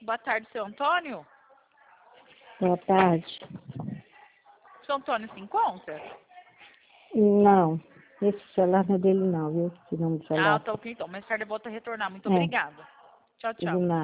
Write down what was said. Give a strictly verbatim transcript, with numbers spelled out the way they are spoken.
Boa tarde, seu Antônio. Boa tarde. Seu Antônio se encontra? Não, esse celular não é dele não, viu? Esse número de Ah, celular. tá ok então. Mais tarde eu volto a retornar. Muito É, obrigada. Tchau, de tchau. nada.